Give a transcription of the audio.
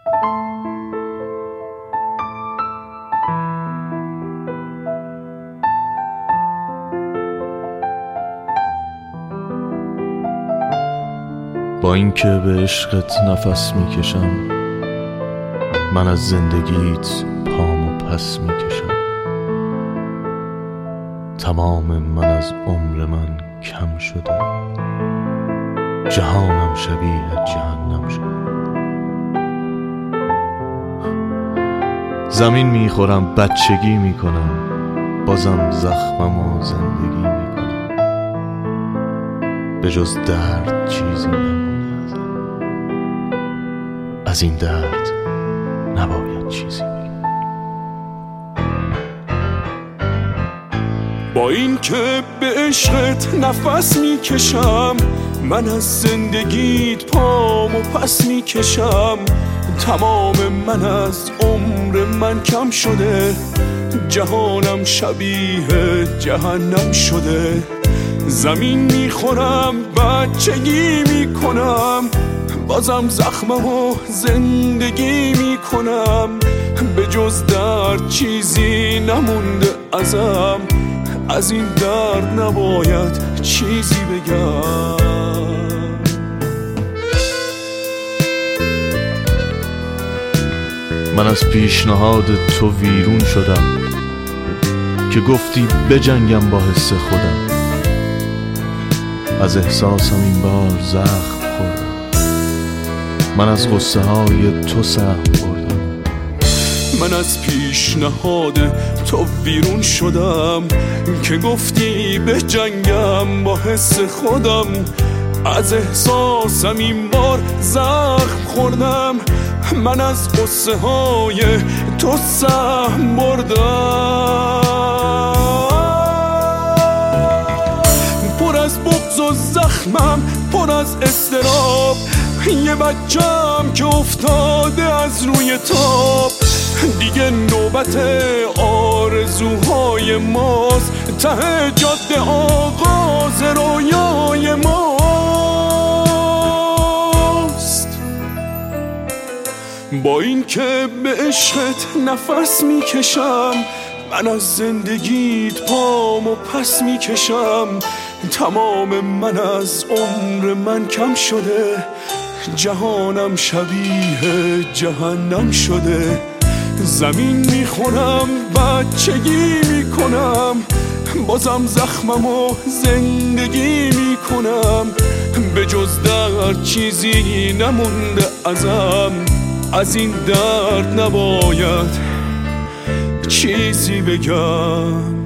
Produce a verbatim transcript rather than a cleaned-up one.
با اینکه به عشقت نفس میکشم، من از زندگیت پامو پس میکشم. تمام من از عمر من کم شده، جهانم شبیه جهنم شده. زمین میخورم، بچگی میکنم، بازم زخمم و زندگی میکنم. به جز درد چیزی نمونده ازم، از این درد نباید چیزی بگم. با این که به عشقت نفس میکشم، من از زندگیت پامو پس میکشم. تمام من از عمر من کم شده، جهانم شبیه جهنم شده. زمین میخورم، بچگی میکنم، بازم زخمم و زندگی میکنم. به جز درد چیزی نمونده ازم، از این درد نباید چیزی بگم. من از پیشنهاد تو ویرون شدم که گفتی بجنگم با حس خودم. از احساسم این بار زخم خوردم، من از غصه های تو سهم بردم. من از پیشنهاد تو ویرون شدم که گفتی به جنگم با حس خودم. از احساسم این بار زخم خوردم، من از غصه های تو سهم بردم. پر از بغض و زخمم، پر از اضطراب، یه بچم که افتاده از روی تاب. دیگه نوبت آرزوهای ماست، ته جاده آغاز رویای ماست. با این که به عشقت نفس میکشم، من از زندگیت پامو پس میکشم. تمام من از عمر من کم شده، جهانم شبیه جهنم شده. زمین میخورم، بچگی میکنم، بازم زخمم و زندگی میکنم. به جز درد چیزی نمونده ازم، از این درد نباید چیزی بگم.